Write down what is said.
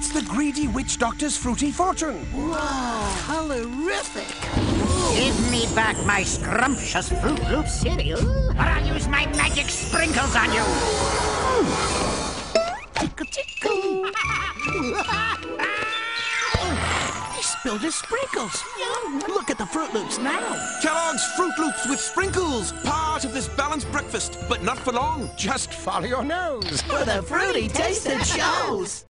It's the greedy witch doctor's fruity fortune. Whoa! Colorific! Give me back my scrumptious Fruit Loop cereal, or I'll use my magic sprinkles on you. Tickle, tickle! He spilled his sprinkles. Look at the Fruit Loops now. Kellogg's Fruit Loops with sprinkles. Part of this balanced breakfast, but not for long. Just follow your nose. For the fruity taste that shows.